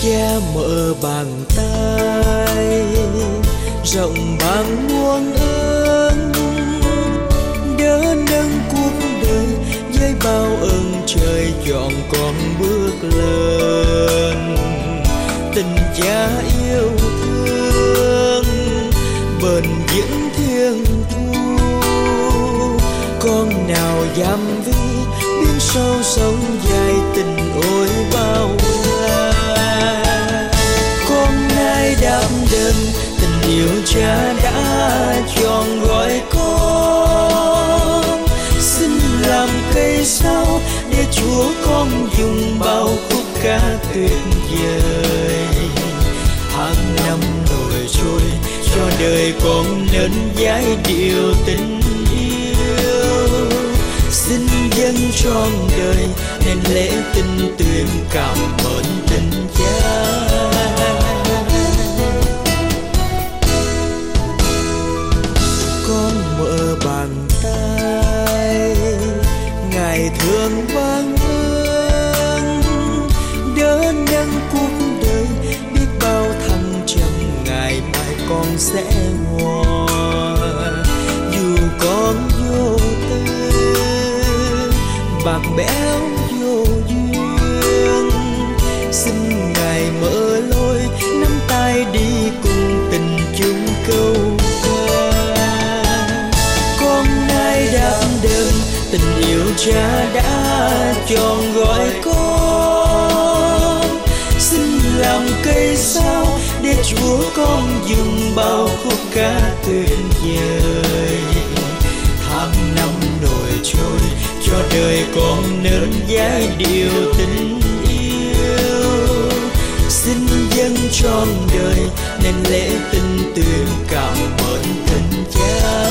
Cha mở bàn tay rộng bằng muôn ơn, đỡ nâng cuộc đời với bao ơn trời chọn con bước lên. Tình cha yêu thương bền vững thiên thu, con nào dám vi biến sâu sống dài tình ôi bao la. Con nay đáp đền tình yêu cha đã chọn gọi con, xin làm cây sao để Chúa con dùng bao khúc ca tuyệt vời. Tháng năm nổi trôi cho đời con nên giai điệu tình yêu, xin dâng trọn đời nên lễ tình tuyên cảm ơn tình cha. Con mở bàn tay Ngài thương ban ơn, đỡ nâng cuộc đời biết bao thăng trầm ngày mai con sẽ hòa. Dù con vô tư bạc bẽo vô duyên, xin Ngài mở lối nắm tay đi cùng tình chung câu ca. Con nay đáp đền tình yêu cha đã chọn gọi con, xin làm cây sao để Chúa con dùng bao khúc ca tuyệt vời. Tháng năm nổi trôi cho đời con nên giai điệu tình yêu, xin dâng trọn đời nên lễ tình tuyên cảm ơn tình cha.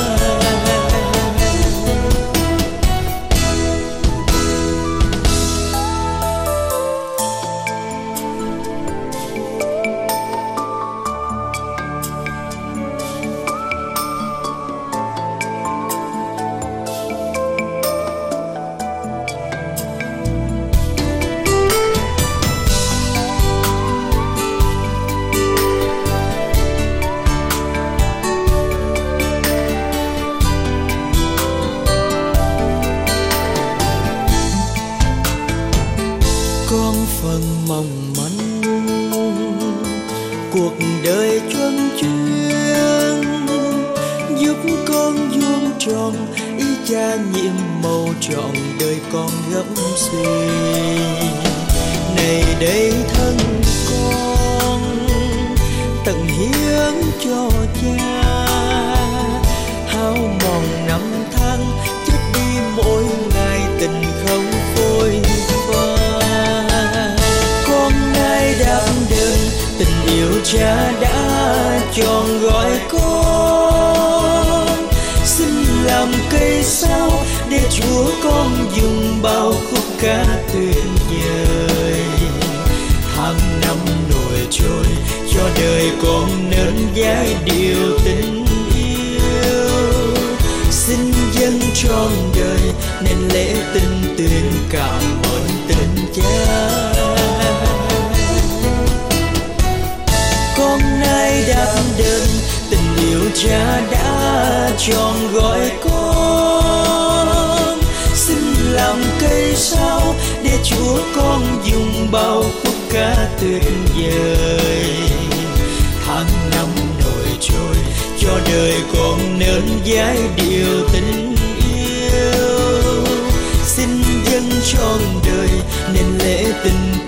Con phần mong manh cuộc đời chuân chuyên, giúp con vuông tròn ý cha nhiệm màu trọn đời con gấp xuyên. Này đây thân con tận hiến cho cha, hao mòn năm tháng chết đi mỗi ngày tình không phôi pha. Đáp đền tình yêu cha đã chọn gọi con, xin làm cây sao để Chúa con dùng bao khúc ca tuyệt vời. Tháng năm nổi trôi cho đời con nên giai điệu tình yêu, xin dâng trọn đời nên lễ tình tuyên cảm ơn tình cha. Con nay đáp đền tình yêu cha đã chọn gọi con, xin làm cây sao để Chúa con dùng bao khúc ca tuyệt vời. Tháng năm nổi trôi cho đời con nên giai điệu tình yêu, xin dâng trọn đời nên lễ tình